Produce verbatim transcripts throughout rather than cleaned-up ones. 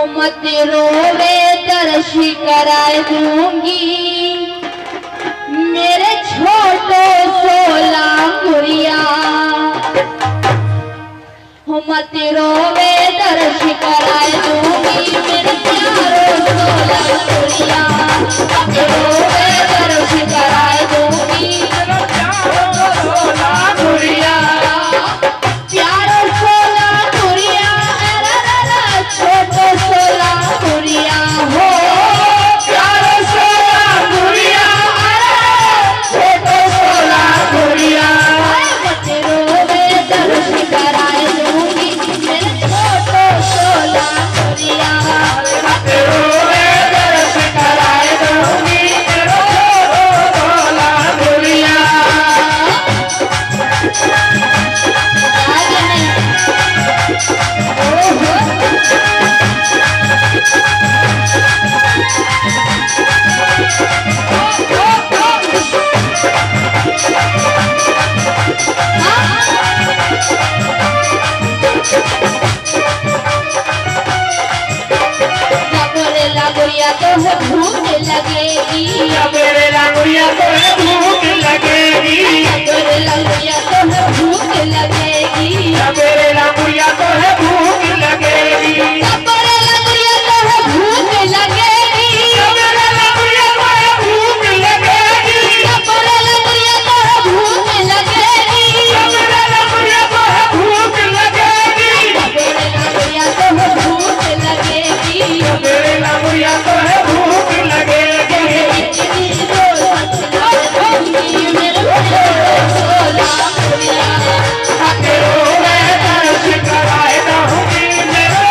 मत रोवे दर्शी कराए दूंगी मेरे छोटो सोला गुड़िया। मत रोवे दर्शी कराए दूंगी मेरे प्यारो सोला गुड़िया। मत रोवे दर्शी कराए दूंगी मेरे प्यारो सोला गुड़िया। प्यारो सोला गुड़िया छोटो सोला गुड़िया हो। प्यारो सोला गुड़िया छोटो सोला गुड़िया। मत रोवे दर्शी कराए दूंगी मेरे छोटो सोला गुड़िया। मत रोवे दर्शी कराए दूंगी मेरे छोटो सोला गुड़िया। आगे नहीं ओहो गुड़िया तो है भूख लगेगी। मेरे गुड़िया तो है भूख लगेगी। मेरे गुड़िया तो है भूख लगेगी। मेरे गुड़िया तो है भूख लगेगी। मेरे गुड़िया तो है भूख लगेगी। मेरे गुड़िया तो है भूख लगेगी। मेरे गुड़िया तो है भूख लगेगी। मेरे गुड़िया तो है भूख लगेगी। मेरे गुड़िया तो है भूख लगेगी। मेरे गुड़िया तो है भूख लगेगी। मेरे सोला गुड़िया रोवे दर्शी कराए दूंगी मेरे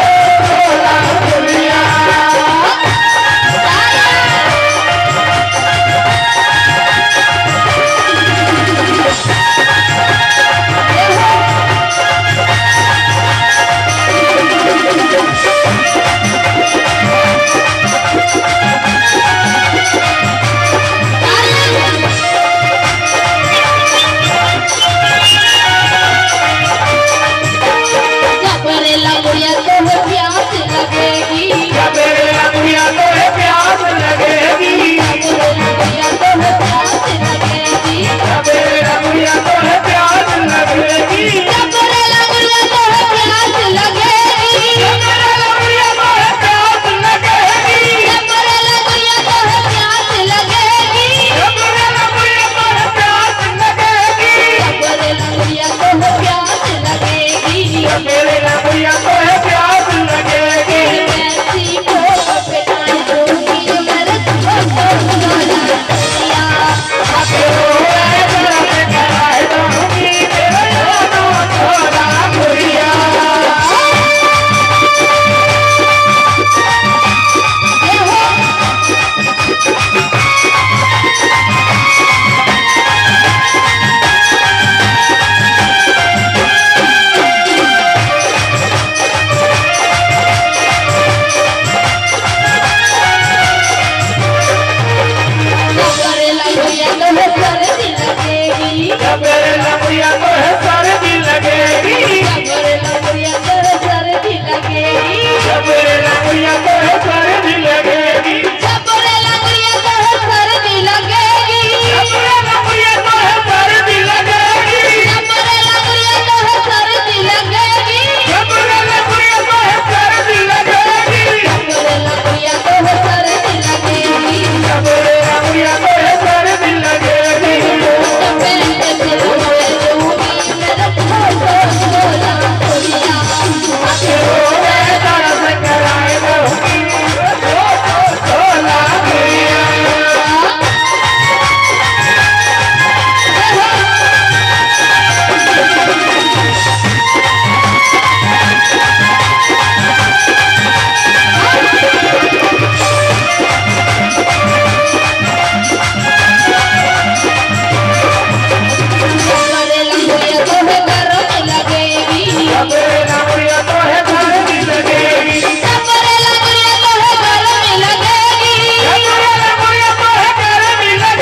सोला गुड़िया।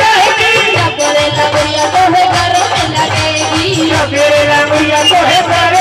मेरे रंगुरिया तो है